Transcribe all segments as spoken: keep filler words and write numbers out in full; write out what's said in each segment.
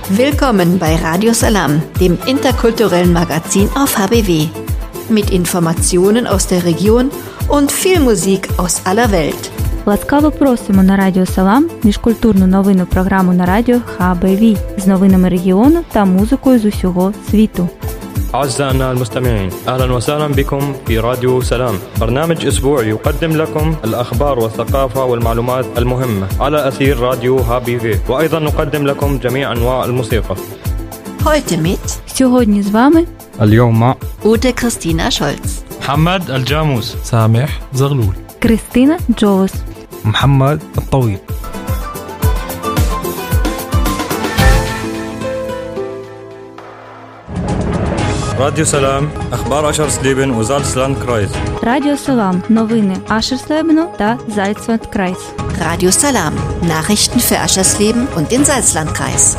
Willkommen bei Radio Salam, dem interkulturellen Magazin auf H B W. Mit Informationen aus der Region und viel Musik aus aller Welt. Ласкаво просимо на Радіо Салам, міжкультурну новинну програму на радіо Х Б В з новинами регіону та музикою з усього світу. أعزائنا المستمعين، أهلا وسهلا بكم في راديو سلام، برنامج أسبوعي يقدم لكم الأخبار والثقافة والمعلومات المهمة على أثير راديو ها بي في، وأيضا نقدم لكم جميع أنواع الموسيقى. Heute mit Сьогодні з вами اليوم مع Ute Christina Scholz, محمد الجاموس، سامح زغلول، Кристина Джолос, محمد الطويل. راديو سلام، أخبار أشرسليبن وزالسلاندكرايز. Радіо Салам, новини Ашерслебену та Зальцвальдкрайс. Radio Salam, Nachrichten für Aschersleben und den Salzlandkreis.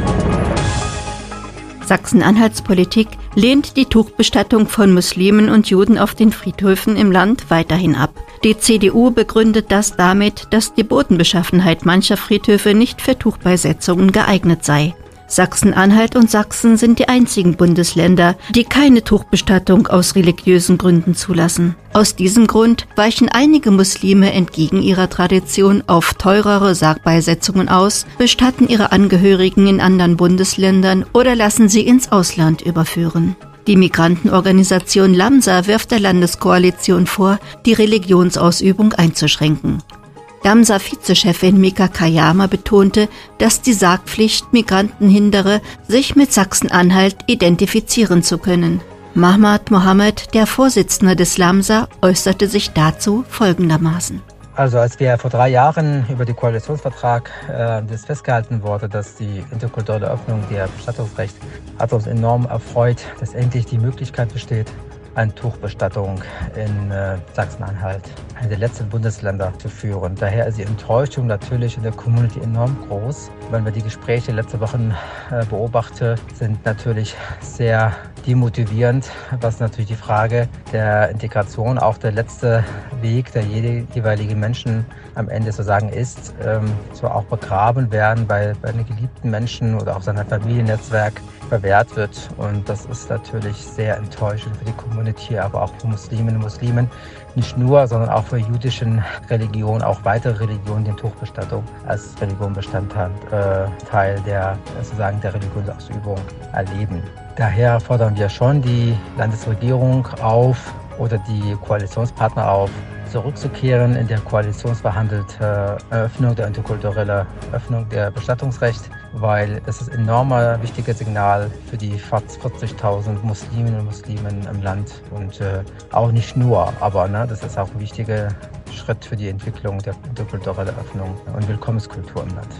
Sachsen-Anhalts Politik lehnt die Tuchbestattung von Muslimen und Juden auf den Friedhöfen im Land weiterhin ab. Die C D U begründet das damit, dass die Bodenbeschaffenheit mancher Friedhöfe nicht für Tuchbeisetzungen geeignet sei. Sachsen-Anhalt und Sachsen sind die einzigen Bundesländer, die keine Tuchbestattung aus religiösen Gründen zulassen. Aus diesem Grund weichen einige Muslime entgegen ihrer Tradition auf teurere Sargbeisetzungen aus, bestatten ihre Angehörigen in anderen Bundesländern oder lassen sie ins Ausland überführen. Die Migrantenorganisation Lamsa wirft der Landeskoalition vor, die Religionsausübung einzuschränken. Lamsa-Vizechefin Mika Kayama betonte, dass die Sargpflicht Migranten hindere, sich mit Sachsen-Anhalt identifizieren zu können. Mahmad Mohammed, der Vorsitzende des Lamsa, äußerte sich dazu folgendermaßen. Also als wir vor drei Jahren über den Koalitionsvertrag äh, das festgehalten wurde, dass die interkulturelle Öffnung der Bestattungsrecht hat uns enorm erfreut, dass endlich die Möglichkeit besteht, eine Tuchbestattung in äh, Sachsen-Anhalt, eine der letzten Bundesländer, zu führen. Daher ist die Enttäuschung natürlich in der Community enorm groß. Wenn wir die Gespräche letzte Wochen äh, beobachten, sind natürlich sehr demotivierend, was natürlich die Frage der Integration, auch der letzte Weg der jeweiligen Menschen am Ende sozusagen ist, ähm, so auch begraben werden, weil bei einem geliebten Menschen oder auch seinem Familiennetzwerk verwehrt wird. Und das ist natürlich sehr enttäuschend für die Community, aber auch für Musliminnen und Muslimen. Nicht nur, sondern auch für jüdischen Religionen, auch weitere Religionen, die Tuchbestattung als Religionbestandteil äh, Teil der, sozusagen der Religionsausübung erleben. Daher fordern wir schon die Landesregierung auf oder die Koalitionspartner auf, zurückzukehren in der koalitionsverhandelte Öffnung der interkulturellen Öffnung der Bestattungsrecht, weil es ist ein enormer wichtiges Signal für die fast vierzigtausend Musliminnen und Muslimen im Land und äh, auch nicht nur, aber ne, das ist auch ein wichtiger Schritt für die Entwicklung der interkulturellen Öffnung und Willkommenskultur im Land.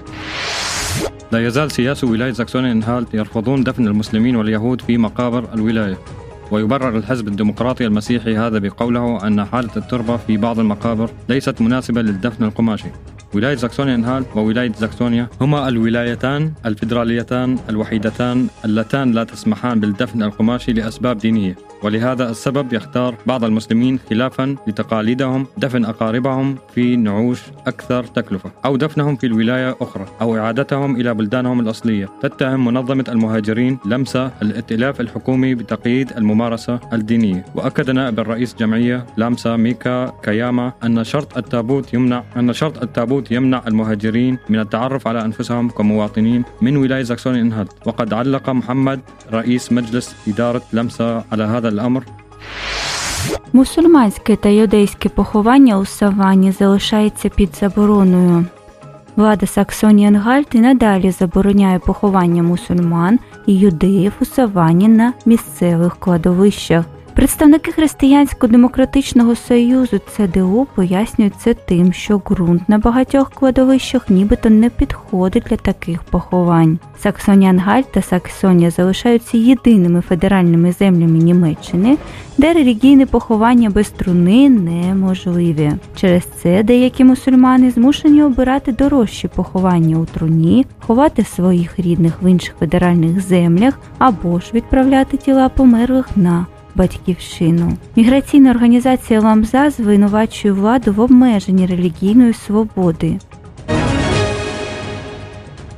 لا يزال سياسة ولاية ساكسونيا-أنهالت يرفضون دفن المسلمين واليهود في مقابر الولاية. ويبرر الحزب الديمقراطي المسيحي هذا بقوله أن حالة التربة في بعض المقابر ليست مناسبة للدفن القماشي. ولاية ساكسونيا-أنهالت وولاية ساكسونيا هما الولايتان الفيدراليتان الوحيدتان اللتان لا تسمحان بالدفن القماشي لأسباب دينية، ولهذا السبب يختار بعض المسلمين خلافا لتقاليدهم دفن أقاربهم في نعوش أكثر تكلفة، أو دفنهم في الولاية أخرى، أو إعادتهم إلى بلدانهم الأصلية. تتهم منظمة المهاجرين لمسا الائتلاف الحكومي بتقييد الممارسة الدينية. وأكد نائب الرئيس جمعية لامسا ميكا كاياما أن شرط التابوت يمنع أن شرط التابوت يمنع المهاجرين من التعرف على أنفسهم كمواطنين من ولاية ساكسونيا-أنهالت. وقد علق محمد رئيس مجلس إدارة لمسا على هذا الأمر. Мусульманське та юдейське поховання у Савані залишається під забороною. Влада Саксонії-Ангальт і надалі забороняє поховання мусульман і юдеїв у Савані на місцевих кладовищах. Представники Християнсько-демократичного союзу Це Де У пояснюють це тим, що ґрунт на багатьох кладовищах нібито не підходить для таких поховань. Саксонія-Ангальт та Саксонія залишаються єдиними федеральними землями Німеччини, де релігійне поховання без труни неможливі. Через це деякі мусульмани змушені обирати дорожчі поховання у труні, ховати своїх рідних в інших федеральних землях або ж відправляти тіла померлих на батьківщину. Міграційна організація Ламза звинувачує владу в обмеженні релігійної свободи.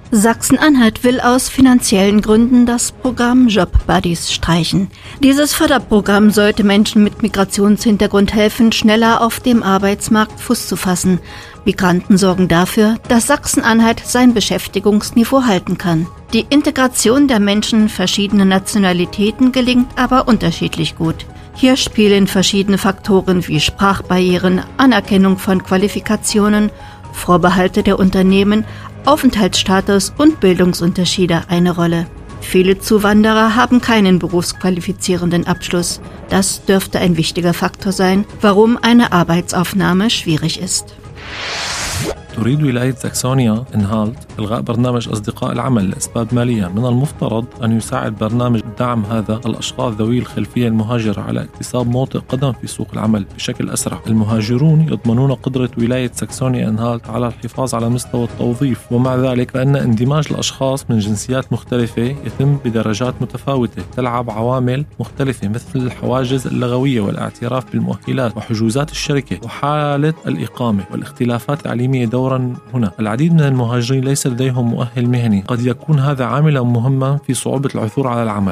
Sachsen-Anhalt will aus finanziellen Gründen das Programm Job Buddies streichen. Dieses Förderprogramm sollte Menschen mit Migrationshintergrund helfen, schneller auf dem Arbeitsmarkt Fuß zu fassen. Migranten sorgen dafür, dass Sachsen-Anhalt sein Beschäftigungsniveau halten kann. Die Integration der Menschen verschiedener Nationalitäten gelingt aber unterschiedlich gut. Hier spielen verschiedene Faktoren wie Sprachbarrieren, Anerkennung von Qualifikationen, Vorbehalte der Unternehmen, Aufenthaltsstatus und Bildungsunterschiede eine Rolle. Viele Zuwanderer haben keinen berufsqualifizierenden Abschluss. Das dürfte ein wichtiger Faktor sein, warum eine Arbeitsaufnahme schwierig ist. تريد ولاية ساكسونيا إنهالت إلغاء برنامج أصدقاء العمل لأسباب مالية. من المفترض أن يساعد برنامج دعم هذا الأشخاص ذوي الخلفية المهاجرة على اكتساب موطئ قدم في سوق العمل بشكل أسرع. المهاجرون يضمنون قدرة ولاية ساكسونيا إنهالت على الحفاظ على مستوى التوظيف، ومع ذلك فإن اندماج الأشخاص من جنسيات مختلفة يتم بدرجات متفاوتة. تلعب عوامل مختلفة مثل الحواجز اللغوية والاعتراف بالمؤهلات وحجوزات الشركة وحالة الإقامة والاختلافات التعليمية دورا هنا. العديد من المهاجرين ليس لديهم مؤهل مهني، قد يكون هذا عاملا مهما في صعوبة العثور على العمل.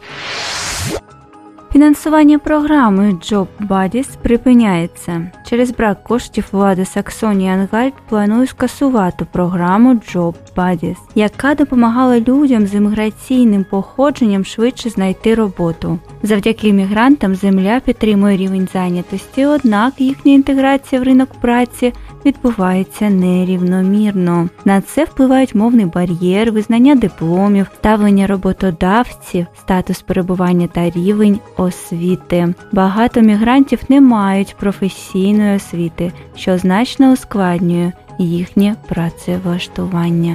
Фінансування програми Job Buddies припиняється. Через брак коштів влада Саксонії-Ангальт планує скасувати програму Job Buddies, яка допомагала людям з імміграційним походженням швидше знайти роботу. Завдяки іммігрантам земля підтримує рівень зайнятості, однак їхня інтеграція в ринок праці відбувається нерівномірно. На це впливають мовний бар'єр, визнання дипломів, ставлення роботодавців, статус перебування та рівень освіти. Багато мігрантів не мають професійної освіти, що значно ускладнює їхнє працевлаштування.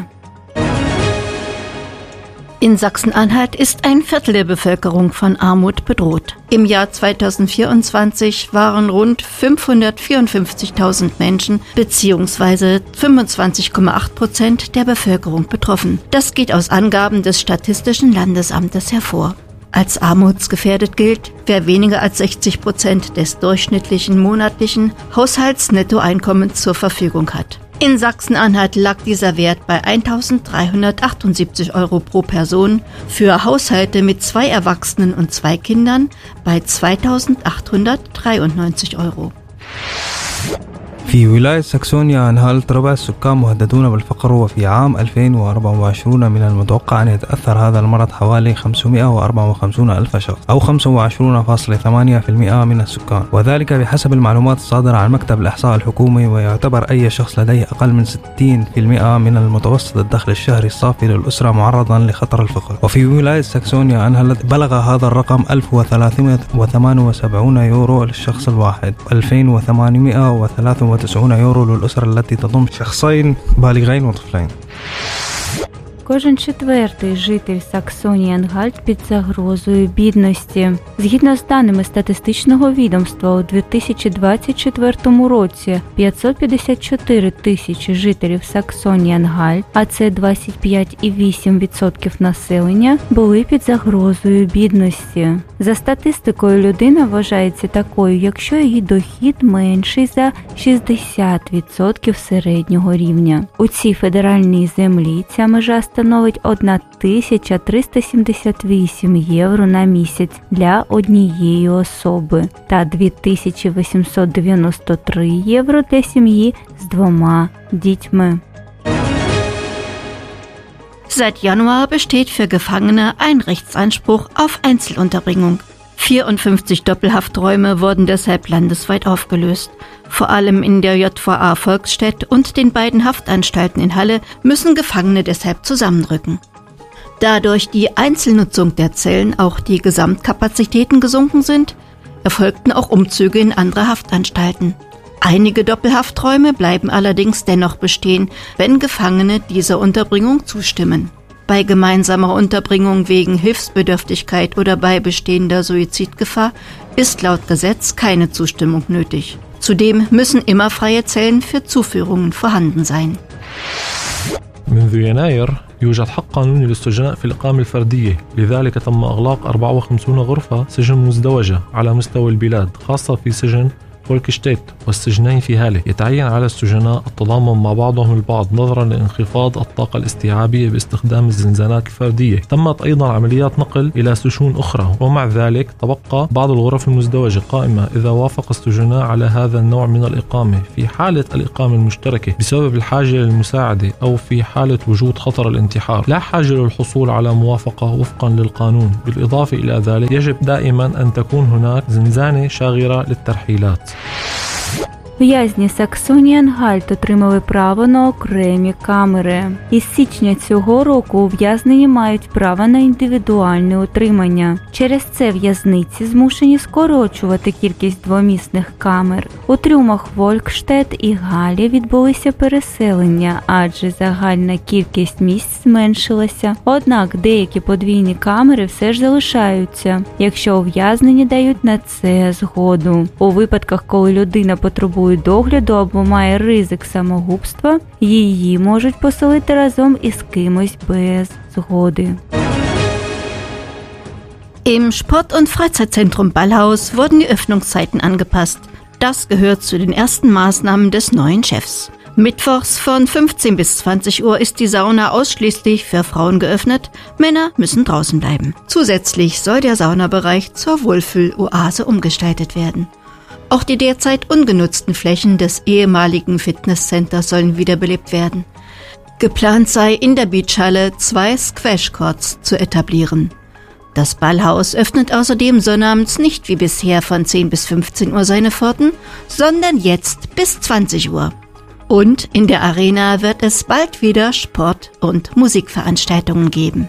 In Sachsen-Anhalt ist ein Viertel der Bevölkerung von Armut bedroht. Im Jahr zweitausendvierundzwanzig waren rund fünfhundertvierundfünfzigtausend Menschen bzw. fünfundzwanzig Komma acht Prozent der Bevölkerung betroffen. Das geht aus Angaben des Statistischen Landesamtes hervor. Als armutsgefährdet gilt, wer weniger als sechzig Prozent des durchschnittlichen monatlichen Haushaltsnettoeinkommens zur Verfügung hat. In Sachsen-Anhalt lag dieser Wert bei eintausenddreihundertachtundsiebzig Euro pro Person, für Haushalte mit zwei Erwachsenen und zwei Kindern bei zweitausendachthundertdreiundneunzig Euro. في ولاية ساكسونيا أنهالت ربع السكان مهددون بالفقر، وفي عام ألفين وأربعة وعشرين من المتوقع أن يتأثر هذا المرض حوالي خمسمائة وأربعة وخمسين ألف شخص أو خمسة وعشرين فاصلة ثمانية بالمئة من السكان، وذلك بحسب المعلومات الصادرة عن مكتب الإحصاء الحكومي. ويعتبر أي شخص لديه أقل من ستين بالمئة من المتوسط الدخل الشهري الصافي للأسرة معرضا لخطر الفقر. وفي ولاية ساكسونيا أنهالت بلغ هذا الرقم ألف وثلاثمائة وثمانية وسبعين يورو للشخص الواحد، ألفين وثمانمائة وثلاثة وتسعين يورو للأسرة التي تضم شخصين بالغين وطفلين. Кожен четвертий житель Саксонії-Ангальт під загрозою бідності. Згідно з даними статистичного відомства, у дві тисячі двадцять четвертому році п'ятсот п'ятдесят чотири тисячі жителів Саксонії-Ангальт, а це двадцять п'ять цілих вісім десятих відсотка населення, були під загрозою бідності. За статистикою, людина вважається такою, якщо її дохід менший за шістдесят відсотків середнього рівня. У цій федеральній землі ця межа становить тисяча триста сімдесят вісім євро на місяць для однієї особи та дві тисячі вісімсот дев'яносто три євро для сім'ї з двома дітьми. Seit Januar besteht für Gefangene ein Rechtsanspruch auf Einzelunterbringung. vierundfünfzig Doppelhafträume wurden deshalb landesweit aufgelöst. Vor allem in der J V A Volksstedt und den beiden Haftanstalten in Halle müssen Gefangene deshalb zusammenrücken. Da durch die Einzelnutzung der Zellen auch die Gesamtkapazitäten gesunken sind, erfolgten auch Umzüge in andere Haftanstalten. Einige Doppelhafträume bleiben allerdings dennoch bestehen, wenn Gefangene dieser Unterbringung zustimmen. Bei gemeinsamer Unterbringung wegen Hilfsbedürftigkeit oder bei bestehender Suizidgefahr ist laut Gesetz keine Zustimmung nötig. Zudem müssen immer freie Zellen für Zuführungen vorhanden sein. منذ يناير يوجد حق قانوني للسجناء في الإقامة الفردية، لذلك تم إغلاق أربعة وخمسين غرفة سجن مزدوجة على مستوى البلاد، خاصة في سجن فولكشتيت والسجنين في هاله. يتعين على السجناء التضامن مع بعضهم البعض نظرا لانخفاض الطاقة الاستيعابية باستخدام الزنزانات الفردية. تمت أيضا عمليات نقل إلى سجون أخرى، ومع ذلك تبقى بعض الغرف المزدوجة قائمة إذا وافق السجناء على هذا النوع من الإقامة في حالة الإقامة المشتركة بسبب الحاجة للمساعدة أو في حالة وجود خطر الانتحار. لا حاجة للحصول على موافقة وفقا للقانون. بالإضافة إلى ذلك يجب دائما أن تكون هناك زنزانة شاغرة للترحيلات. В'язні Саксонії-Ангальт отримали право на окремі камери. Із січня цього року ув'язнені мають право на індивідуальне утримання. Через це в'язниці змушені скорочувати кількість двомісних камер. У трюмах Волькштет і Галі відбулися переселення, адже загальна кількість місць зменшилася. Однак деякі подвійні камери все ж залишаються, якщо ув'язнені дають на це згоду. У випадках, коли людина потребує догляду або має ризик самогубства, її можуть поселити разом із кимось без згоди. Im Sport- und Freizeitzentrum Ballhaus wurden die Öffnungszeiten angepasst. Das gehört zu den ersten Maßnahmen des neuen Chefs. Mittwochs von fünfzehn bis zwanzig Uhr ist die Sauna ausschließlich für Frauen geöffnet. Männer müssen draußen bleiben. Zusätzlich soll der Saunabereich zur Wohlfühl-Oase umgestaltet werden. Auch die derzeit ungenutzten Flächen des ehemaligen Fitnesscenters sollen wiederbelebt werden. Geplant sei, in der Beachhalle zwei Squash-Courts zu etablieren. Das Ballhaus öffnet außerdem sonnabends nicht wie bisher von zehn bis fünfzehn Uhr seine Pforten, sondern jetzt bis zwanzig Uhr. Und in der Arena wird es bald wieder Sport- und Musikveranstaltungen geben.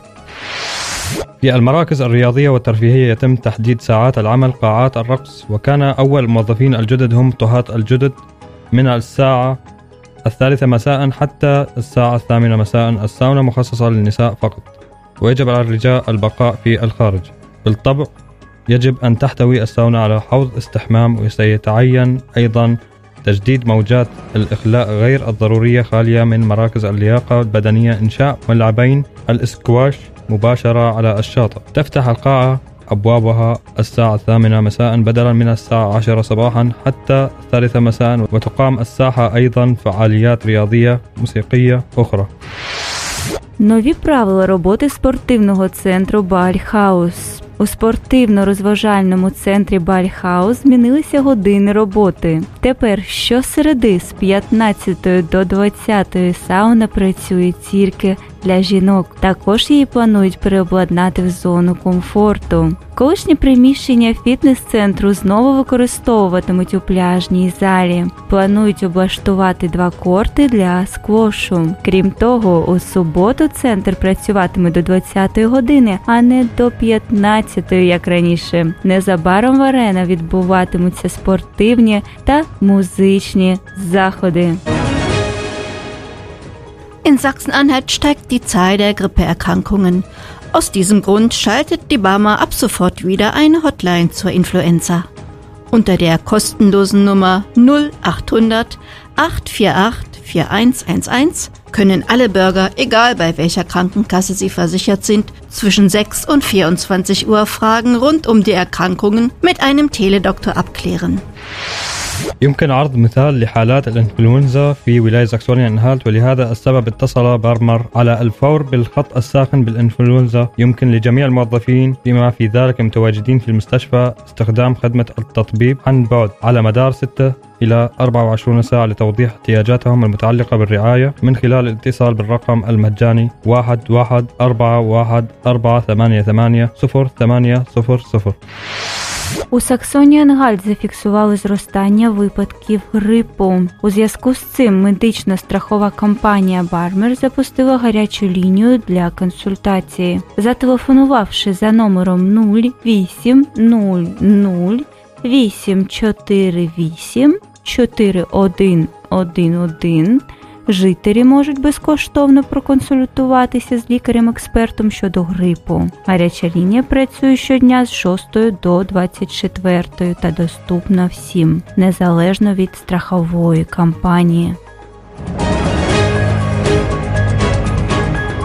في المراكز الرياضية والترفيهية يتم تحديد ساعات العمل قاعات الرقص، وكان أول الموظفين الجدد هم طهاة الجدد من الساعة الثالثة مساء حتى الساعة الثامنة مساء. الساونا مخصصة للنساء فقط، ويجب على الرجال البقاء في الخارج. بالطبع يجب أن تحتوي الساونا على حوض استحمام، وسيتعين أيضا تجديد موجات الإخلاء غير الضرورية خالية من مراكز اللياقة البدنية، إنشاء ملعبين الإسكواش مباشرة على الشاطئ. تفتح القاعة أبوابها الساعة الثامنة مساء بدلا من الساعة عشرة صباحا حتى الثالثة مساء، وتقام الساحة أيضا فعاليات رياضية موسيقية أخرى. Нові правила роботи спортивного центру Бальхаус. У спортивно-розважальному центрі Бальхаус змінилися години роботи. Тепер щосереди з п'ятнадцятої до двадцятої сауна працює тільки для жінок. Також її планують переобладнати в зону комфорту. Колишнє приміщення фітнес-центру знову використовуватимуть у пляжній залі. Планують облаштувати два корти для сквошу. Крім того, у суботу центр працюватиме до двадцятої години, а не до п'ятнадцятої, як раніше. Незабаром в арена відбуватимуться спортивні та музичні заходи. In Sachsen-Anhalt steigt die Zahl der Grippeerkrankungen. Aus diesem Grund schaltet die Barmer ab sofort wieder eine Hotline zur Influenza. Unter der kostenlosen Nummer null achthundert acht vier acht vier eins eins eins können alle Bürger, egal bei welcher Krankenkasse sie versichert sind, zwischen sechs und vierundzwanzig Uhr Fragen rund um die Erkrankungen mit einem Teledoktor abklären. يمكن عرض مثال لحالات الإنفلونزا في ولاية ساكسونيا أنهالت، ولهذا السبب اتصل بارمر على الفور بالخط الساخن بالإنفلونزا. يمكن لجميع الموظفين بما في ذلك المتواجدين في المستشفى استخدام خدمة التطبيب عن بعد على مدار ستة إلى أربعة وعشرين ساعة لتوضيح احتياجاتهم المتعلقة بالرعاية من خلال الاتصال بالرقم المجاني واحد واحد أربعة واحد أربعة ثمانية ثمانية صفر ثمانية صفر صفر. У Саксонії-Ангальт зафіксували зростання випадків грипу. У зв'язку з цим медично-страхова компанія Бармер запустила гарячу лінію для консультації. Зателефонувавши за номером нуль вісім нуль нуль вісім чотири вісім чотири один один один, жителі можуть безкоштовно проконсультуватися з лікарем-експертом щодо грипу. Гаряча лінія працює щодня з шостої до двадцять четвертої та доступна всім, незалежно від страхової компанії.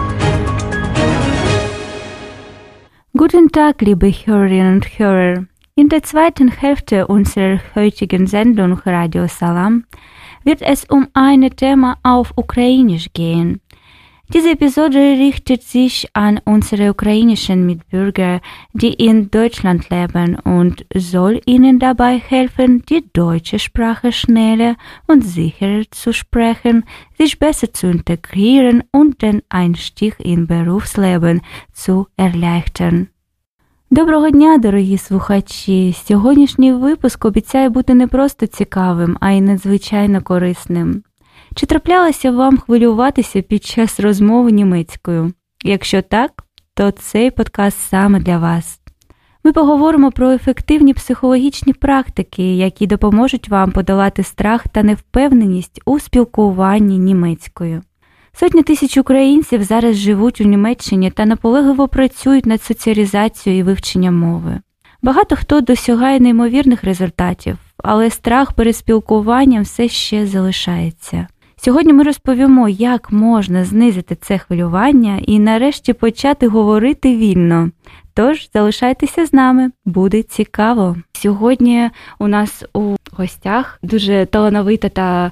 Guten Tag, liebe Hörerinnen und Hörer. In der zweiten Hälfte unserer heutigen Sendung Radio Salam wird es um ein Thema auf Ukrainisch gehen. Diese Episode richtet sich an unsere ukrainischen Mitbürger, die in Deutschland leben und soll ihnen dabei helfen, die deutsche Sprache schneller und sicherer zu sprechen, sich besser zu integrieren und den Einstieg in Berufsleben zu erleichtern. Доброго дня, дорогі слухачі! Сьогоднішній випуск обіцяє бути не просто цікавим, а й надзвичайно корисним. Чи траплялося вам хвилюватися під час розмови німецькою? Якщо так, то цей подкаст саме для вас. Ми поговоримо про ефективні психологічні практики, які допоможуть вам подолати страх та невпевненість у спілкуванні німецькою. Сотні тисяч українців зараз живуть у Німеччині та наполегливо працюють над соціалізацією і вивченням мови. Багато хто досягає неймовірних результатів, але страх перед спілкуванням все ще залишається. Сьогодні ми розповімо, як можна знизити це хвилювання і нарешті почати говорити вільно. Тож, залишайтеся з нами, буде цікаво. Сьогодні у нас у гостях дуже талановита та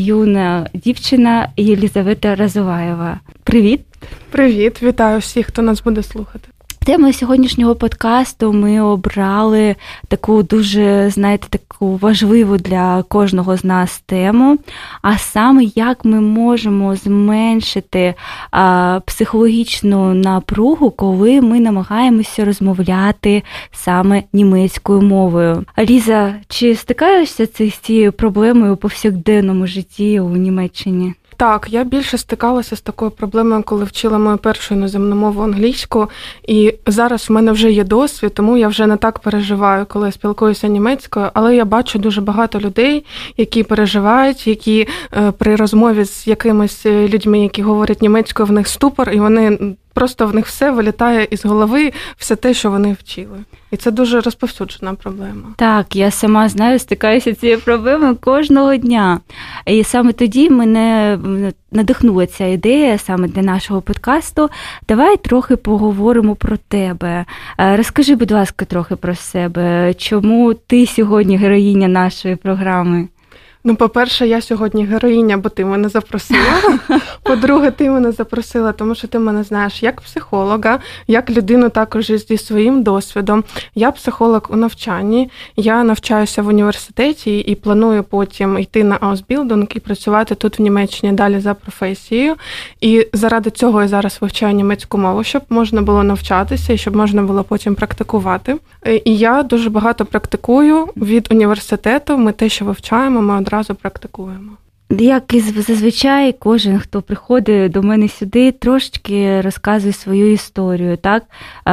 юна дівчина Єлізавета Разуваєва. Привіт! Привіт, вітаю всіх, хто нас буде слухати. Темою сьогоднішнього подкасту ми обрали таку дуже, знаєте, таку важливу для кожного з нас тему, а саме, як ми можемо зменшити а, психологічну напругу, коли ми намагаємося розмовляти саме німецькою мовою. Ліза, чи стикаєшся з цією проблемою у повсякденному житті у Німеччині? Так, я більше стикалася з такою проблемою, коли вчила мою першу іноземну мову англійську, і зараз в мене вже є досвід, тому я вже не так переживаю, коли я спілкуюся німецькою, але я бачу дуже багато людей, які переживають, які е, при розмові з якимись людьми, які говорять німецькою, в них ступор, і вони просто в них все вилітає із голови, все те, що вони вчили. І це дуже розповсюджена проблема. Так, я сама знаю, стикаюся з цією проблемою кожного дня. І саме тоді мене надихнула ця ідея саме для нашого подкасту. Давай трохи поговоримо про тебе. Розкажи, будь ласка, трохи про себе. Чому ти сьогодні героїня нашої програми? Ну, по-перше, я сьогодні героїня, бо ти мене запросила. По-друге, ти мене запросила, тому що ти мене знаєш як психолога, як людину також зі своїм досвідом. Я психолог у навчанні, я навчаюся в університеті і планую потім йти на Ausbildung і працювати тут в Німеччині далі за професією. І заради цього я зараз вивчаю німецьку мову, щоб можна було навчатися і щоб можна було потім практикувати. І я дуже багато практикую від університету. Ми те, що вивчаємо, ми одразу практикуємо. Як і зазвичай, кожен, хто приходить до мене сюди, трошечки розказує свою історію, так?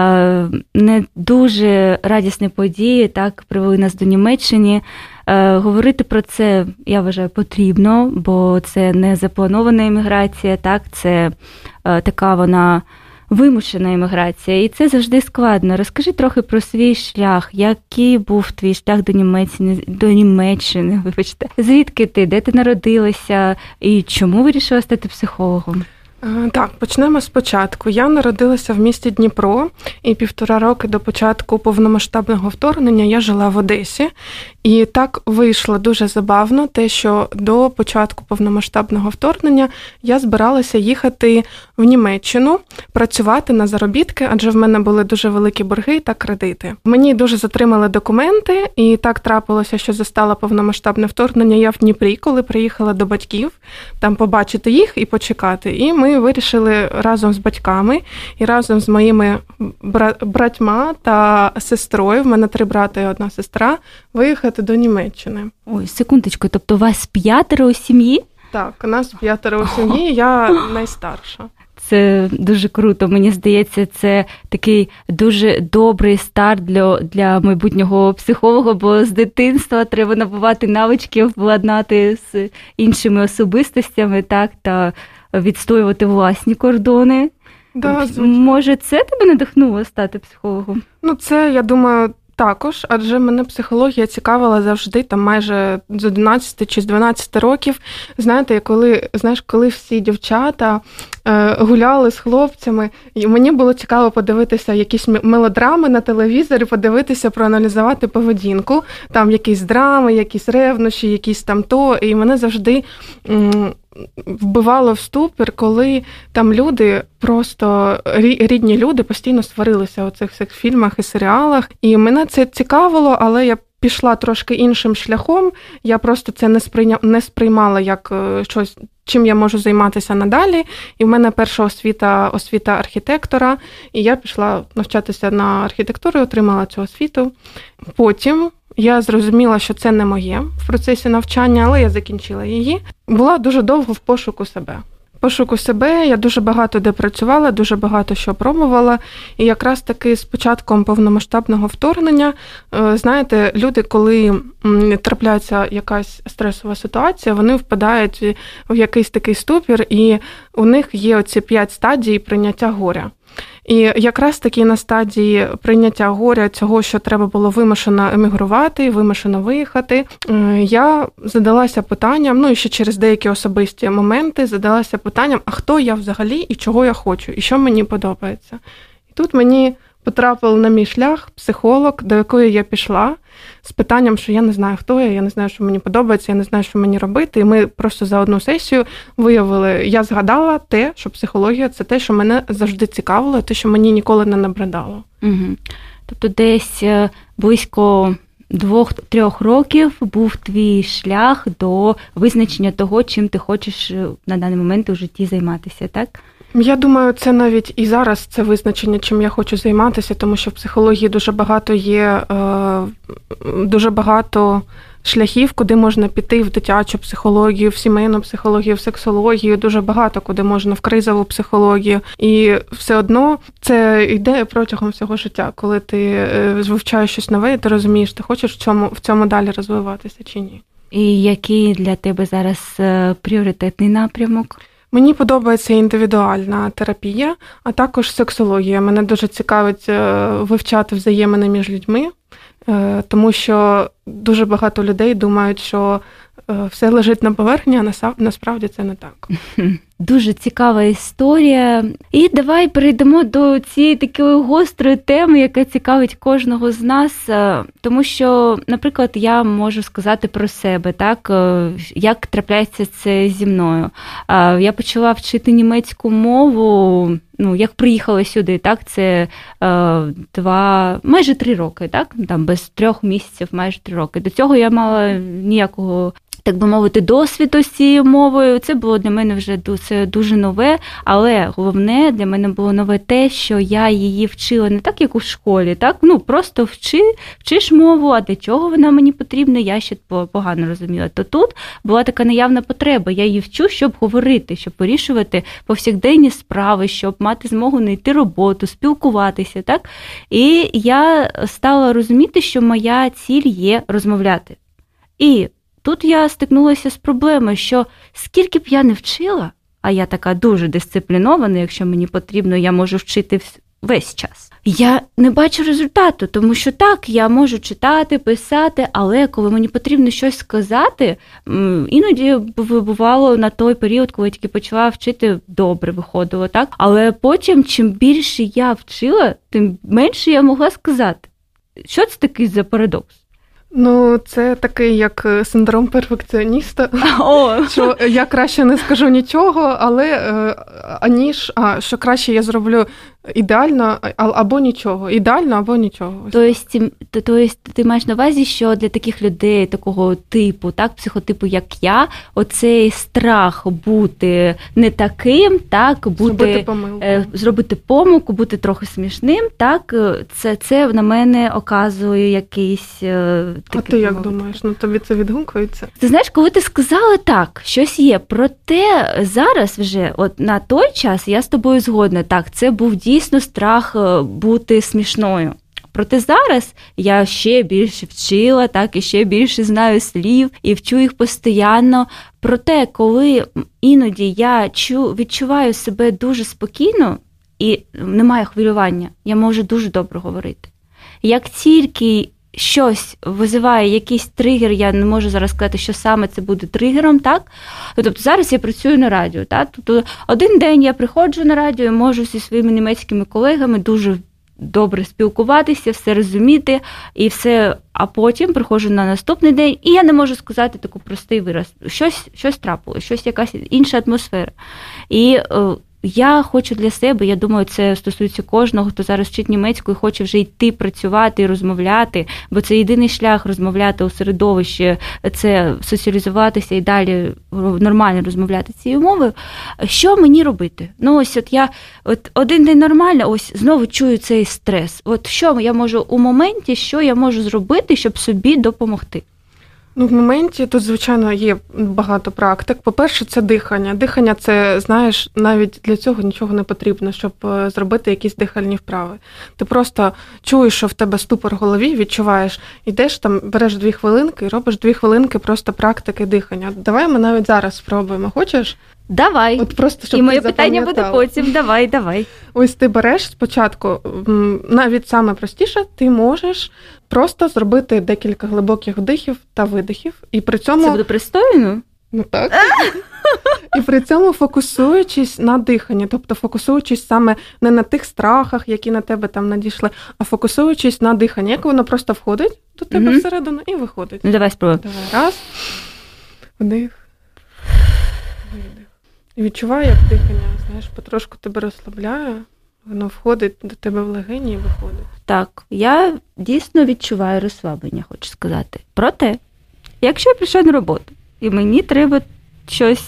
Не дуже радісні події, так, привели нас до Німеччини. Говорити про це, я вважаю, потрібно, бо це не запланована імміграція, так? Це така вона вимушена імміграція, і це завжди складно. Розкажи трохи про свій шлях. Який був твій шлях до Німеччини, до Німеччини, вибачте. Звідки ти, де ти народилася і чому вирішила стати психологом? Так, почнемо спочатку. Я народилася в місті Дніпро, і півтора роки до початку повномасштабного вторгнення я жила в Одесі. І так вийшло дуже забавно те, що до початку повномасштабного вторгнення я збиралася їхати в Німеччину, працювати на заробітки, адже в мене були дуже великі борги та кредити. Мені дуже затримали документи, і так трапилося, що застала повномасштабне вторгнення я в Дніпрі, коли приїхала до батьків, там побачити їх і почекати. І ми вирішили разом з батьками і разом з моїми братьма та сестрою, в мене три брати і одна сестра, виїхати до Німеччини. Ой, секундочку, тобто у вас п'ятеро у сім'ї? Так, у нас п'ятеро у сім'ї, я найстарша. Це дуже круто. Мені здається, це такий дуже добрий старт для, для майбутнього психолога, бо з дитинства треба набувати навички, владнати з іншими особистостями, так, та відстоювати власні кордони. Да, може, це тебе надихнуло стати психологом? Ну, це, я думаю, також, адже мене психологія цікавила завжди, там майже з одинадцяти чи з дванадцяти років. Знаєте, коли, знаєш, коли всі дівчата е, гуляли з хлопцями, і мені було цікаво подивитися якісь мелодрами на телевізорі, подивитися, проаналізувати поведінку, там якісь драми, якісь ревнощі, якісь там то, і мене завжди м- вбивало в ступор, коли там люди, просто рідні люди постійно сварилися у цих всіх фільмах і серіалах. І мене це цікавило, але я пішла трошки іншим шляхом. Я просто це не сприйня... не сприймала як щось, чим я можу займатися надалі. І в мене перша освіта, освіта архітектора, і я пішла навчатися на архітектуру і отримала цю освіту. Потім я зрозуміла, що це не моє в процесі навчання, але я закінчила її. Була дуже довго в пошуку себе. В пошуку себе я дуже багато де працювала, дуже багато що пробувала. І якраз таки з початком повномасштабного вторгнення, знаєте, люди, коли трапляється якась стресова ситуація, вони впадають в якийсь такий ступір, і у них є оці п'ять стадій прийняття горя. І якраз таки на стадії прийняття горя, цього, що треба було вимушено емігрувати, вимушено виїхати, я задалася питанням, ну і ще через деякі особисті моменти, задалася питанням, а хто я взагалі і чого я хочу, і що мені подобається. І тут мені потрапив на мій шлях психолог, до якої я пішла, з питанням, що я не знаю, хто я, я не знаю, що мені подобається, я не знаю, що мені робити. І ми просто за одну сесію виявили, я згадала те, що психологія – це те, що мене завжди цікавило, те, що мені ніколи не набридало. Угу. Тобто десь близько двох-трьох років був твій шлях до визначення того, чим ти хочеш на даний момент у житті займатися, так? Я думаю, це навіть і зараз це визначення, чим я хочу займатися, тому що в психології дуже багато є, дуже багато шляхів, куди можна піти в дитячу психологію, в сімейну психологію, в сексологію, дуже багато куди можна, в кризову психологію. І все одно це йде протягом всього життя, коли ти вивчаєш щось нове, і ти розумієш, ти хочеш в цьому, в цьому далі розвиватися чи ні. І який для тебе зараз пріоритетний напрямок? Мені подобається індивідуальна терапія, а також сексологія. Мене дуже цікавить вивчати взаємини між людьми, тому що дуже багато людей думають, що все лежить на поверхні, а насправді це не так. Дуже цікава історія. І давай перейдемо до цієї такої гострої теми, яка цікавить кожного з нас. Тому що, наприклад, я можу сказати про себе, так, як трапляється це зі мною. Я почала вчити німецьку мову, ну, як приїхала сюди, так, це два, майже три роки, так, там без трьох місяців, майже три роки. До цього я мала ніякого, так би мовити, досвіду з цією мовою. Це було для мене вже це дуже нове, але головне для мене було нове те, що я її вчила не так, як у школі, так? Ну, просто вчи, вчиш мову, а для чого вона мені потрібна, я ще погано розуміла. То тут була така наявна потреба, я її вчу, щоб говорити, щоб вирішувати повсякденні справи, щоб мати змогу знайти роботу, спілкуватися, так? І я стала розуміти, що моя ціль є розмовляти. І тут я стикнулася з проблемою, що скільки б я не вчила, а я така дуже дисциплінована, якщо мені потрібно, я можу вчити весь час. Я не бачу результату, тому що так, я можу читати, писати, але коли мені потрібно щось сказати, іноді бувало на той період, коли я тільки почала вчити, добре виходило, так? Але потім, чим більше я вчила, тим менше я могла сказати. Що це такий за парадокс? Ну, це такий, як синдром перфекціоніста, О. що я краще не скажу нічого, але аніж, а, що краще я зроблю ідеально або нічого, ідеально або нічого. Тобто, тобто ти маєш на увазі, що для таких людей, такого типу, так, психотипу, як я, оцей страх бути не таким, так, бути, зробити помилку, е, зробити помилку, бути трохи смішним, так, це, це на мене оказує якийсь... Е, а ти як думаєш? Ну, тобі це відгукується? Ти знаєш, коли ти сказала так, щось є, проте зараз вже, от на той час я з тобою згодна, так, це був дійсно страх бути смішною. Проте зараз я ще більше вчила, так, і ще більше знаю слів, і вчу їх постійно. Проте, коли іноді я чу, відчуваю себе дуже спокійно і немає хвилювання, я можу дуже добре говорити. Як тільки щось визиває якийсь тригер, я не можу зараз сказати, що саме це буде тригером, так? Тобто зараз я працюю на радіо, так? Тобто один день я приходжу на радіо і можу зі своїми німецькими колегами дуже добре спілкуватися, все розуміти і все, а потім приходжу на наступний день, і я не можу сказати такий простий вираз. Щось, щось трапило, щось якась інша атмосфера. І я хочу для себе, я думаю, це стосується кожного, хто зараз вчить німецьку і хоче вже йти працювати і розмовляти, бо це єдиний шлях розмовляти у середовищі, це соціалізуватися і далі нормально розмовляти цією мовою. Що мені робити? Ну ось от я от один день нормально, ось знову чую цей стрес. От що я можу у моменті, що я можу зробити, щоб собі допомогти? Ну, в моменті тут, звичайно, є багато практик. По-перше, це дихання. Дихання – це, знаєш, навіть для цього нічого не потрібно, щоб зробити якісь дихальні вправи. Ти просто чуєш, що в тебе ступор в голові, відчуваєш, йдеш там, береш дві хвилинки і робиш дві хвилинки просто практики дихання. Давай ми навіть зараз спробуємо. Хочеш? Давай. От просто, щоб і моє ти питання буде потім. Давай, давай. Ось ти береш спочатку, навіть саме простіше, ти можеш просто зробити декілька глибоких вдихів та видихів. І при цьому... Це буде пристойно? Ну так. І при цьому фокусуючись на диханні, тобто фокусуючись саме не на тих страхах, які на тебе там надійшли, а фокусуючись на диханні, як воно просто входить до тебе mm-hmm. всередину і виходить. Ну давай спробуємо. Давай, раз, вдих, видих. І відчуваю, як дихання, знаєш, потрошку тебе розслабляє, воно входить до тебе в легені і виходить. Так, я дійсно відчуваю розслаблення, хочу сказати. Проте, якщо я прийшла на роботу, і мені треба щось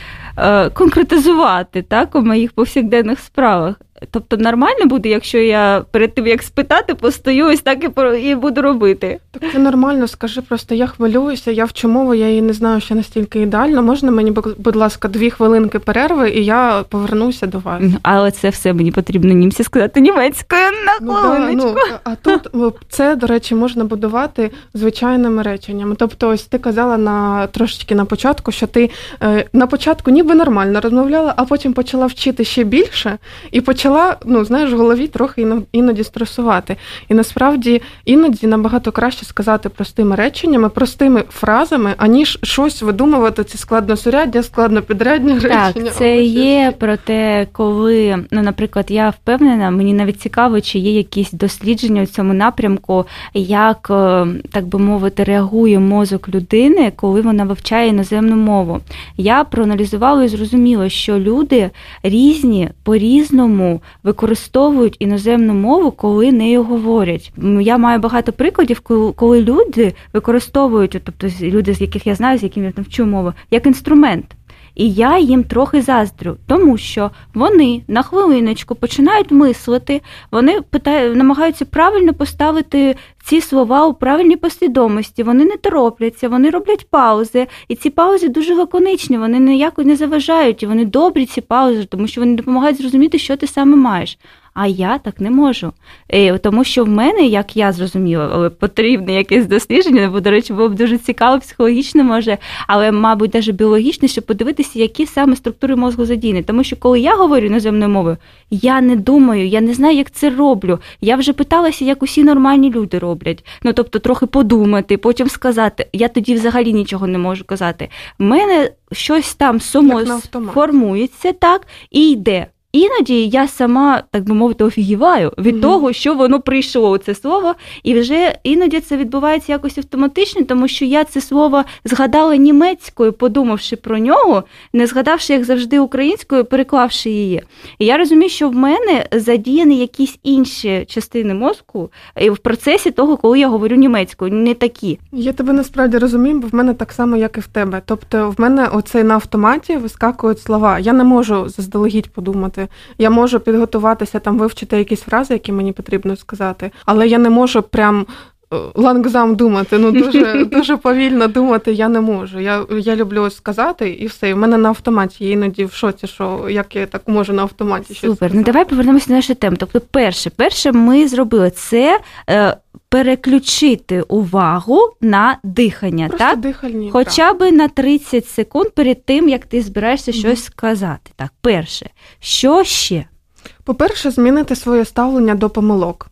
е, конкретизувати, так, у моїх повсякденних справах, тобто нормально буде, якщо я перед тим, як спитати, постою ось так і, і буду робити? Так це нормально, скажи просто, я хвилююся, я вчу мову, я її не знаю ще настільки ідеально, можна мені, будь ласка, дві хвилинки перерви, і я повернуся до вас. Але це все мені потрібно німці сказати німецькою на хвилиночку. Ну, да, ну, а тут це, до речі, можна будувати звичайними реченнями. Тобто, ось ти казала на трошечки на початку, що ти е, на початку ніби нормально розмовляла, а потім почала вчити ще більше, і почала почала, ну, знаєш, в голові трохи іноді стресувати. І насправді іноді набагато краще сказати простими реченнями, простими фразами, аніж щось видумувати, ці складносуряддя, складнопідрядні речення. Так, це є про те, коли, ну, наприклад, я впевнена, мені навіть цікаво, чи є якісь дослідження у цьому напрямку, як, так би мовити, реагує мозок людини, коли вона вивчає іноземну мову. Я проаналізувала і зрозуміла, що люди різні, по-різному використовують іноземну мову, коли нею говорять. Я маю багато прикладів, коли люди використовують, тобто люди, з яких я знаю, з якими я вчу мову, як інструмент. І я їм трохи заздрю, тому що вони на хвилиночку починають мислити, вони питають, намагаються правильно поставити ці слова у правильній послідовності, вони не торопляться, вони роблять паузи, і ці паузи дуже лаконичні, вони ніяко не заважають, і вони добрі, ці паузи, тому що вони допомагають зрозуміти, що ти саме маєш. А я так не можу. І, тому що в мене, як я зрозуміла, потрібне якесь дослідження, бо, до речі, було б дуже цікаво, психологічно може, але, мабуть, навіть біологічно, щоб подивитися, які саме структури мозку задіяні. Тому що, коли я говорю іноземною мовою, я не думаю, я не знаю, як це роблю. Я вже питалася, як усі нормальні люди роблять. Ну, тобто, трохи подумати, потім сказати. Я тоді взагалі нічого не можу казати. В мене щось там само формується, так, і йде. Іноді я сама, так би мовити, офігіваю від mm-hmm. того, що воно прийшло, це слово, і вже іноді це відбувається якось автоматично, тому що я це слово згадала німецькою, подумавши про нього, не згадавши, як завжди, українською, переклавши її. І я розумію, що в мене задіяні якісь інші частини мозку в процесі того, коли я говорю німецькою, не такі. Я тебе насправді розумію, бо в мене так само, як і в тебе. Тобто в мене оцей на автоматі вискакують слова. Я не можу заздалегідь подумати. Я можу підготуватися, там, вивчити якісь фрази, які мені потрібно сказати, але я не можу прям лангзам думати, ну дуже, дуже повільно думати я не можу. Я, я люблю сказати і все. І в мене на автоматі, я іноді в шоці, що як я так можу на автоматі щось Супер, сказати. Ну давай повернемося до нашої теми. Тобто перше, перше ми зробили це е, переключити увагу на дихання, просто так? Дихальні, хоча б на тридцять секунд перед тим, як ти збираєшся mm-hmm. щось сказати. Так, перше. Що ще? По-перше, змінити своє ставлення до помилок.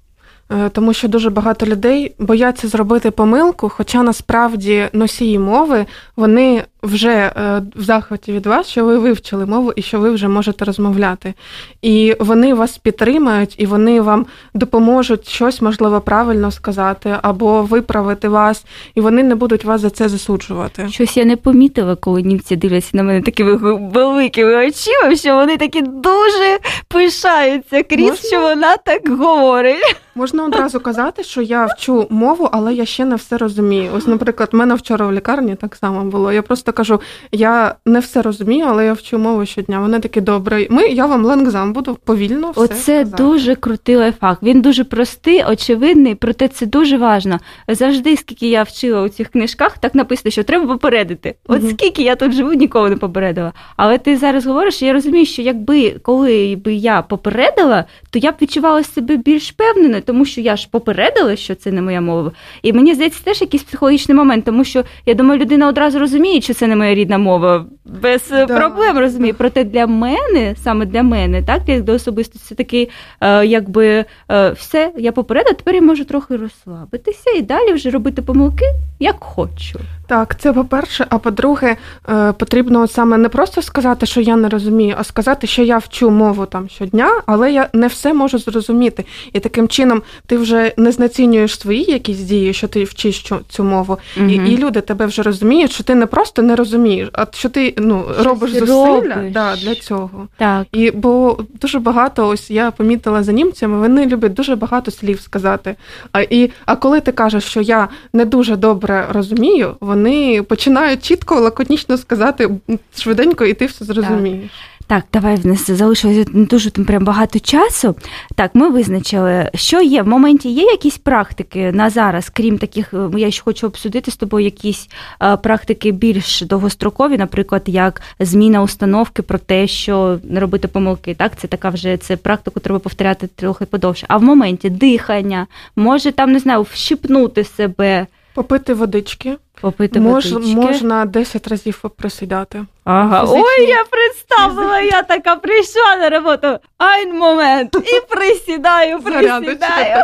Тому що дуже багато людей бояться зробити помилку, хоча насправді носії мови, вони вже в захваті від вас, що ви вивчили мову і що ви вже можете розмовляти. І вони вас підтримають, і вони вам допоможуть щось, можливо, правильно сказати, або виправити вас, і вони не будуть вас за це засуджувати. Щось я не помітила, коли німці дивляться на мене такими великими очима, що вони такі дуже пишаються, Кріс, Можна? Що вона так говорить. Можна одразу казати, що я вчу мову, але я ще не все розумію. Ось, наприклад, в мене вчора в лікарні так само було. Я просто кажу, я не все розумію, але я вчу мову щодня. Вони такі, добре, ми, я вам ленгзам буду повільно все Оце сказати. Дуже крутий лайфхак. Він дуже простий, очевидний, проте це дуже важливо. Завжди, скільки я вчила у цих книжках, так написано, що треба попередити. От угу. Скільки я тут живу, ніколи не попередила. Але ти зараз говориш, і я розумію, що якби, коли би я попередила, то я б відчувала себе більш впевненою, тому що я ж попередила, що це не моя мова. І мені здається, теж якийсь психологічний момент, тому що, я думаю, людина одразу розуміє, що це не моя рідна мова, без да. проблем розуміє. Проте для мене, саме для мене, так, як до особистості, це такий, е, якби, е, все, я попередила, тепер я можу трохи розслабитися і далі вже робити помилки, як хочу. Так, це по-перше, а по-друге, потрібно саме не просто сказати, що я не розумію, а сказати, що я вчу мову там щодня, але я не все можу зрозуміти. І таким чином ти вже не знецінюєш свої якісь дії, що ти вчиш цю, цю мову, угу. і, і люди тебе вже розуміють, що ти не просто не розумієш, а що ти ну, робиш Щось зусилля робиш. Да, для цього. Так. І, бо дуже багато, ось я помітила за німцями, вони люблять дуже багато слів сказати. А, і, а коли ти кажеш, що я не дуже добре розумію, вони починають чітко, лаконічно сказати швиденько, і ти все зрозумієш. Так, давай, в нас залишилося дуже там прям багато часу. Так, ми визначили, що є. В моменті є якісь практики на зараз, крім таких, я ще хочу обсудити з тобою якісь а, практики більш довгострокові, наприклад, як зміна установки про те, що не робити помилки. Так, це така вже, це практику треба повторяти трохи подовше. А в моменті дихання, може там, не знаю, вщипнути себе. Попити водички. Попити Мож, водички. Можна десять разів присідати. Ага. Фізичні. Ой, я представила, я така прийшла на роботу. Айн момент. І присідаю, присідаю.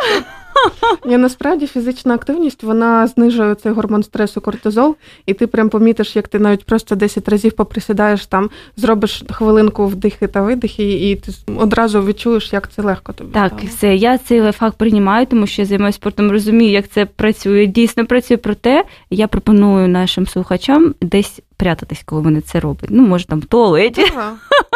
Ні, насправді фізична активність, вона знижує цей гормон стресу кортизол, і ти прям помітиш, як ти навіть просто десять разів поприсідаєш там, зробиш хвилинку вдихи та видихи, і ти одразу відчуєш, як це легко тобі. Так, стало. Все, я цей лайфхак приймаю, тому що я займаюся спортом, розумію, як це працює, дійсно працює, проте я пропоную нашим слухачам десь прятатись, коли вони це роблять. Ну, може, там в туалеті. Ага.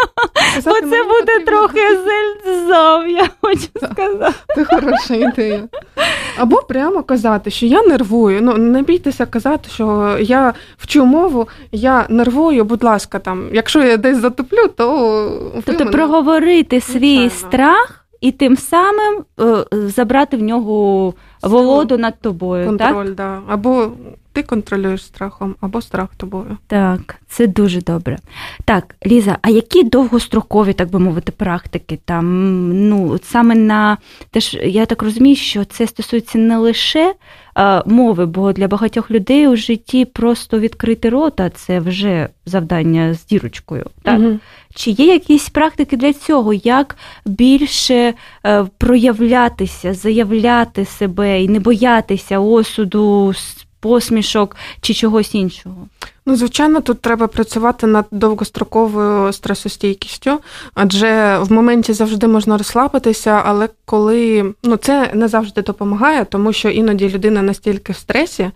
Бо це буде трохи зельцзав, я хочу сказати. Це хороша ідея. Або прямо казати, що я нервую. Ну, не бійтеся казати, що я вчу мову, я нервую, будь ласка, там, якщо я десь затоплю, то... Тобто проговорити свій страх і тим самим е, забрати в нього володу над тобою. Контроль, так? Да. Або ти контролюєш страхом, або страх тобою. Так, це дуже добре. Так, Ліза, а які довгострокові, так би мовити, практики? Там, ну, саме на... Теж, я так розумію, що це стосується не лише а, мови, бо для багатьох людей у житті просто відкрити рота – це вже завдання з дірочкою. Так? Угу. Чи є якісь практики для цього? Як більше е, проявлятися, заявляти себе і не боятися осуду, посмішок чи чогось іншого? Ну, звичайно, тут треба працювати над довгостроковою стресостійкістю, адже в моменті завжди можна розслабитися, але коли, ну, це не завжди допомагає, тому що іноді людина настільки в стресі,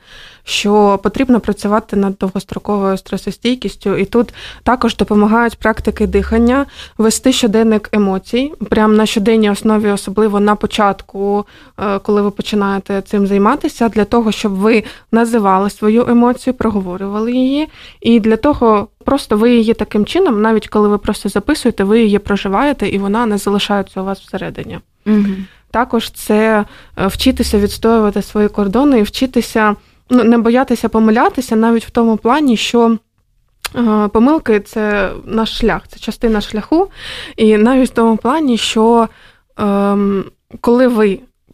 що потрібно працювати над довгостроковою стресостійкістю. І тут також допомагають практики дихання, вести щоденник емоцій, прямо на щоденній основі, особливо на початку, коли ви починаєте цим займатися, для того, щоб ви називали свою емоцію, проговорювали її, і для того просто ви її таким чином, навіть коли ви просто записуєте, ви її проживаєте, і вона не залишається у вас всередині. Угу. Також це вчитися відстоювати свої кордони і вчитися, ну, не боятися помилятися навіть в тому плані, що е, помилки – це наш шлях, це частина шляху. І навіть в тому плані, що е, коли ви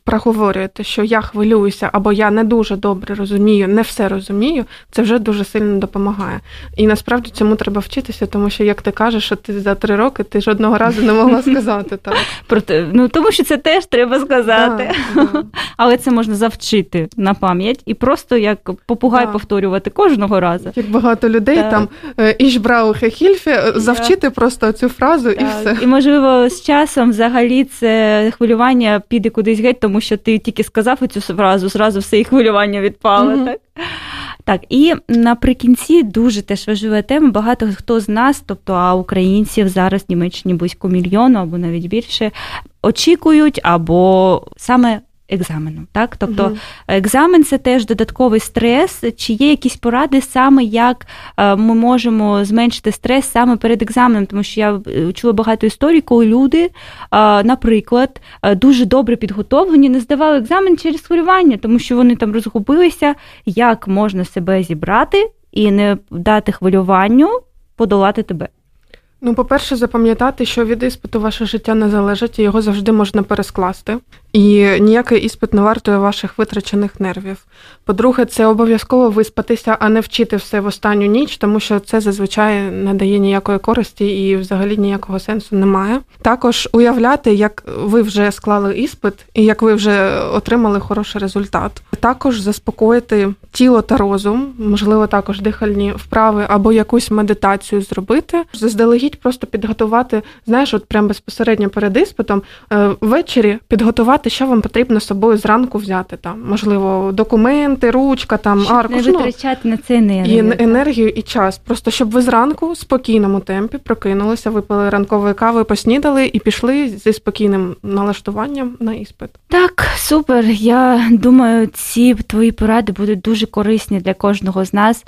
проговорюєте, що я хвилююся, або я не дуже добре розумію, не все розумію, це вже дуже сильно допомагає. І насправді цьому треба вчитися, тому що, як ти кажеш, що ти за три роки ти жодного разу не могла сказати так. Проте, ну, тому що це теж треба сказати. Да, да. Але це можна завчити на пам'ять і просто як попугай да. повторювати кожного разу. Як багато людей так. там «Ich brauche Hilfe», завчити просто цю фразу так. і все. І, можливо, з часом взагалі це хвилювання піде кудись геть, тому що ти тільки сказав цю фразу, зразу все і хвилювання відпало, mm-hmm. так? Так, і наприкінці дуже теж важлива тема. Багато хто з нас, тобто а українців зараз в Німеччині близько мільйону або навіть більше, очікують або саме екзамену, так? Тобто угу. екзамен – це теж додатковий стрес. Чи є якісь поради саме, як ми можемо зменшити стрес саме перед екзаменом? Тому що я чула багато історій, коли люди, наприклад, дуже добре підготовлені, не здавали екзамен через хвилювання, тому що вони там розгубилися, як можна себе зібрати і не дати хвилюванню подолати тебе. Ну, по-перше, запам'ятати, що від іспиту ваше життя не залежить, і його завжди можна перескласти. І ніякий іспит не вартує ваших витрачених нервів. По-друге, це обов'язково виспатися, а не вчити все в останню ніч, тому що це зазвичай не дає ніякої користі і взагалі ніякого сенсу немає. Також уявляти, як ви вже склали іспит і як ви вже отримали хороший результат. Також заспокоїти тіло та розум, можливо, також дихальні вправи або якусь медитацію зробити. Заздалегідь просто підготувати, знаєш, от прямо безпосередньо перед іспитом, ввечері підготувати, що вам потрібно з собою зранку взяти. Там, можливо, документи, ручка, там, щоб аркуш. Не витрачати на це енергію. І енергію, і час. Просто щоб ви зранку в спокійному темпі прокинулися, випили ранкової кави, поснідали і пішли зі спокійним налаштуванням на іспит. Так, супер. Я думаю, ці твої поради будуть дуже корисні для кожного з нас.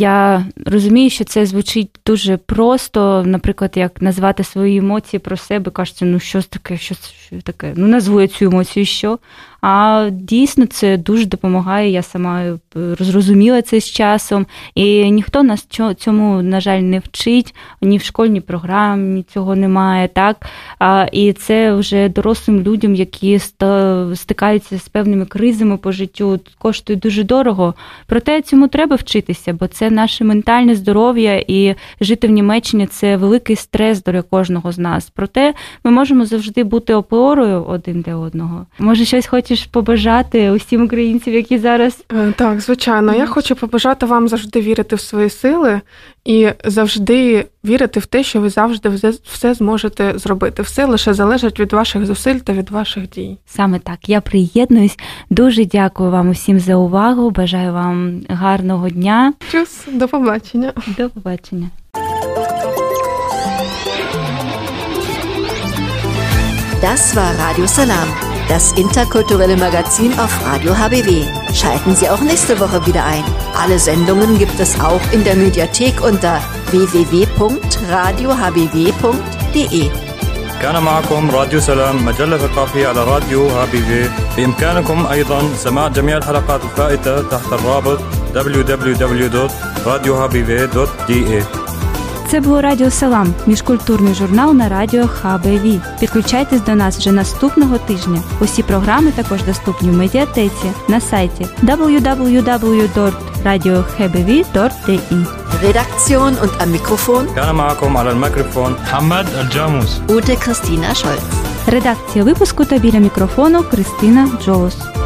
Я розумію, що це звучить дуже просто, наприклад, як назвати свої емоції про себе, кажеться, ну що таке, що, що таке, ну назву я цю емоцію, що? А дійсно це дуже допомагає, я сама зрозуміла це з часом, і ніхто нас цьому, на жаль, не вчить, ні в школьній програмі цього немає, так? А, і це вже дорослим людям, які стикаються з певними кризами по життю, коштує дуже дорого. Проте цьому треба вчитися, бо це наше ментальне здоров'я, і жити в Німеччині – це великий стрес для кожного з нас. Проте ми можемо завжди бути опорою один для одного. Може, щось хочеш побажати усім українцям, які зараз... Так, звичайно. Я хочу побажати вам завжди вірити в свої сили і завжди вірити в те, що ви завжди все зможете зробити. Все лише залежить від ваших зусиль та від ваших дій. Саме так. Я приєднуюсь. Дуже дякую вам усім за увагу. Бажаю вам гарного дня. Чус. До побачення. До побачення. Das war Radio Salam, das interkulturelle Magazin auf Radio H B W. Schalten Sie auch nächste Woche wieder ein. Alle Sendungen gibt es auch in der Mediathek unter w w w punkt radio h b w punkt d e. كان معكم راديو سلام مجلة ثقافية على راديو ها بي في. بإمكانكم أيضا سماع جميع الحلقات الفائتة تحت الرابط دبليو دبليو دبليو دوت راديو ها بي في دوت д е. Це було Радіо Салам, міжкультурний журнал на радіо Х Б В. Підключайтесь до нас вже наступного тижня. Усі програми також доступні в медіатеці на сайті дабл ю дабл ю дабл ю точка радіо х б в точка д е. Redaktion und am Mikrofon كان معكم على الميكروفون محمد الجاموس Ute Christina Scholz. Редакція випуску та біля мікрофону Кристина Джолос.